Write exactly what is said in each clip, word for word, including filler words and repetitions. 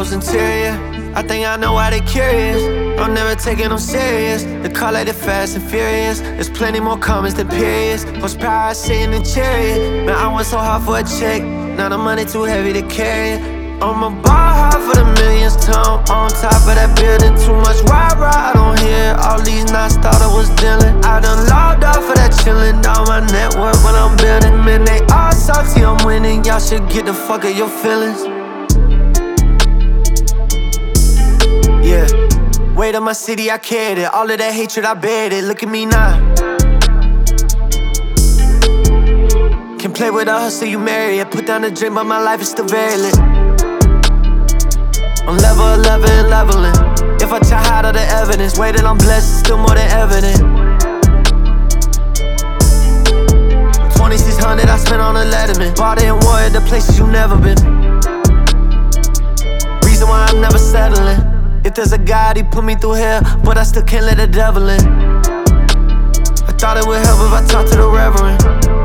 rose interior. I think I know why they curious. I'm never taking them serious. The car like the Fast and Furious. There's plenty more commas than periods. Horsepower sitting in chariot. Man, I went so hard for a check. Now the money too heavy to carry it. I'ma ball hard for the millions, ton on top of that building. Too much ride, ride on here. All these knots thought I was dealing. I done logged off for that chillin'. Down my network when I'm building. Man, they all salty, I'm winning. Y'all should get the fuck of your feelings. Yeah, weight of my city, I carried it. All of that hatred, I buried it. Look at me now. Can play with a hustle, you marry it. Put down the dream, but my life is still very lit. I'm level eleven, leveling. If I try hide all the evidence, way that I'm blessed is still more than evident. twenty-six hundred I spent on a Letterman. Bought it and wore it to places you never been. Reason why I'm never settling. If there's a God, he put me through hell, but I still can't let the devil in. I thought it would help if I talked to the reverend,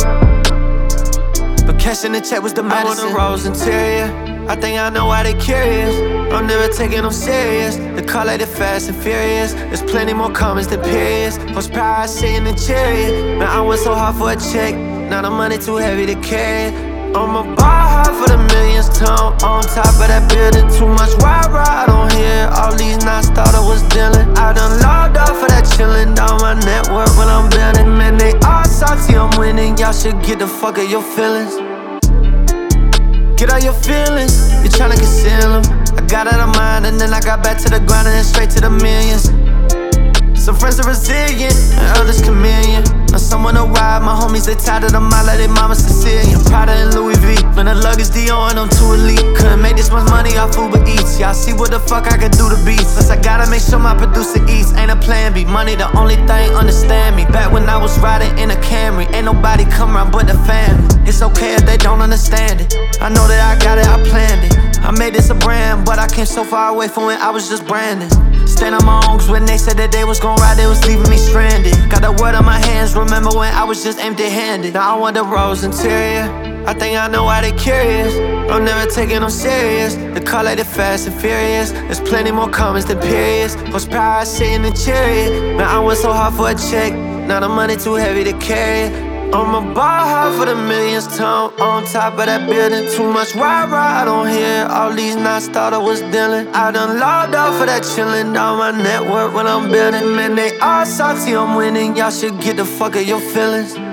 but cashing the check was the medicine. I want a rose interior. I think I know why they curious. I'm never taking them serious. The car like the Fast and Furious. There's plenty more commas than periods. Horsepower sitting in chariot. Man, I went so hard for a check. Now the money too heavy to carry it. I'ma ball hard for the millions, ton on top of that building. Too much ride, ride on here. All these knots thought I was dealing. I done logged off for that chillin'. Down my network when I'm building. Man, they all salty, I'm winning. Y'all should get the fuck of your feelings. Get all your feelings, you're tryna conceal them. I got out of mind and then I got back to the grind and then straight to the millions. Some friends are resilient and others chameleon. Now someone to ride, my homies they tired of the mile like they mama Sicilian. Prada and Louis V, when the luggage Dior and I'm too elite. Couldn't make this much money off Uber Eats. Y'all see what the fuck I can do to beats. Plus I gotta make sure my producer eats. Ain't a plan B, money the only thing, understand me. Back when I was riding in a Camry, ain't nobody come around but the family. It's okay if they don't understand it. I know that I got it, I planned it. I made this a brand, but I came so far away from when I was just branding. Stand on my own, cause when they said that they was gon' ride, they was leaving me stranded. Got the word on my hands, remember when I was just empty-handed. Now I want the rose interior. I think I know why they curious. I'm never taking them serious. The car like the Fast and Furious. There's plenty more commas than periods. Horsepower sitting in chariot. Man, I went so hard for a check. Now the money too heavy to carry it. I'ma ball hard for the millions, ton on top of that building. Too much ride, ride on here. All these knots thought I was dealing. I done logged off for that chillin'. Down my network when I'm building. Man, they all salty, I'm winning. Y'all should get the fuck of your feelings.